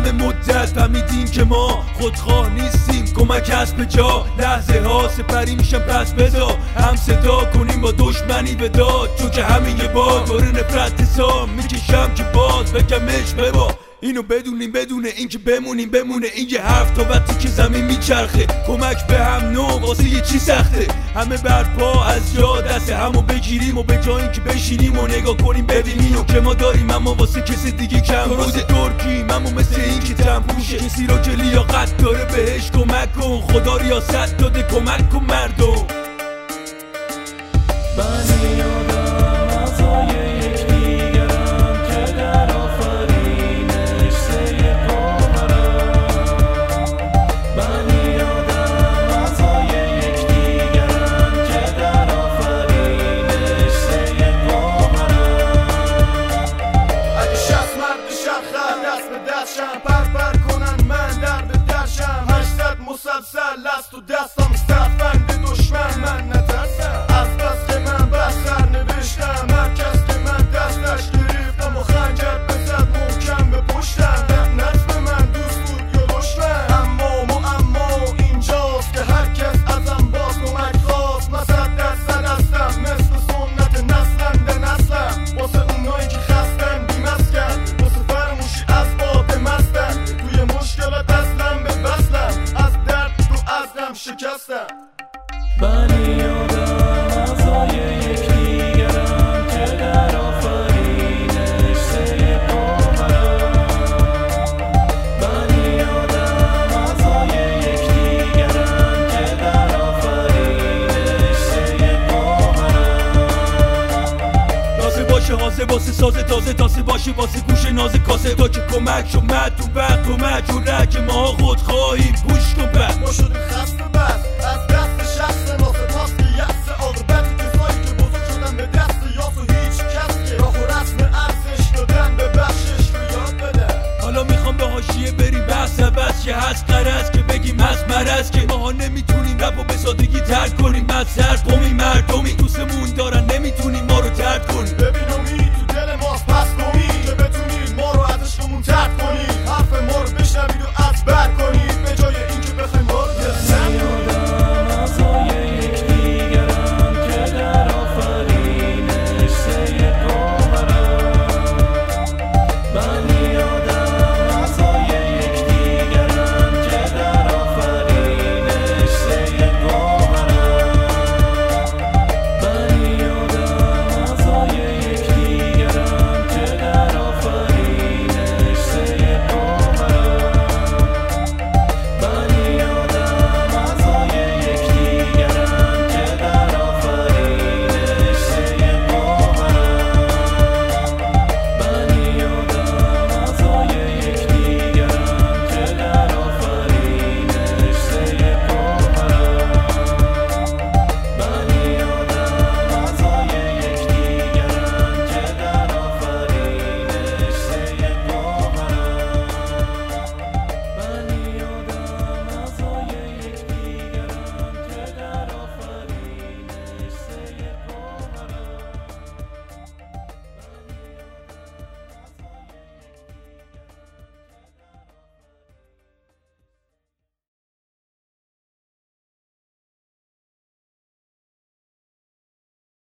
همه مدت فهمیدیم که ما خودخواه نیستیم، کمک هست به جا، لحظه ها سپری میشن پس بدا، هم صدا کنیم با دشمنی به داد، چون که همین یه بار داره نفرت حسام میکشم که باز بگمش ببا. اینو بدونیم بدون اینکه بمونه این یه حرف تا وقتی که زمین میچرخه، کمک به هم نوع واسه یه چی سخته، همه برپا از جا دست همو بگیریم و به جای اینکه بشینیم و نگاه کنیم ببینیم اینو که ما داریم اما واسه کسی دیگه کم روز ترکیم، اما مثل این که تنبوشه کسی رو که لیاقت داره بهش کمک کن، خدا ریاست داده کمک کن مردم. پر کنن من در به درشم 800 مسلسل است و دستم استفند دشمن من نترسم از بس که من بستر نوشتم هر کس که من دستش گرفتم و خنجر بزد محکم به پشتم لعنت به من دوست بود یا دشمن اما اینجاست که هر کس ازم باز کمک خواست مسد درصد هستم مثل سنت نسلم به نسلم واسه اونایی که خستن بیمسکن واسه فرموشی اسباب مستن توی مشکلات اصلم به بسلم از درد تو عزم شکستم بنی آدم اعضای یکدیگرن که در آفرینش سه پاورن بنی آدم اعضای یکدیگرن که در آفرینش سه پاورن تازه باشه حاسه واسه ساز تازه باشه واسه گوش ناز کاسه تا که کمک شد تو وقت کمک جوره که ما خود خواهیم گوش کن بد ما شدیم خسته بد از دست شخص ناسپاس که یأس عاقبت کسایی که بزرگ شدن به دست یاس و هیچ کس که راه و رسم ارزش دادن به بخشش رو یاد بدن. حالا میخوام به حاشیه بریم بحث عوض که هست قرض که بگیم هست مرض که ماها نمیتونیم رپ و به سادگی ترک کنیم، از سر قومی مردمی دوستمون دارن نمیتونیم ما رو ترک کنیم.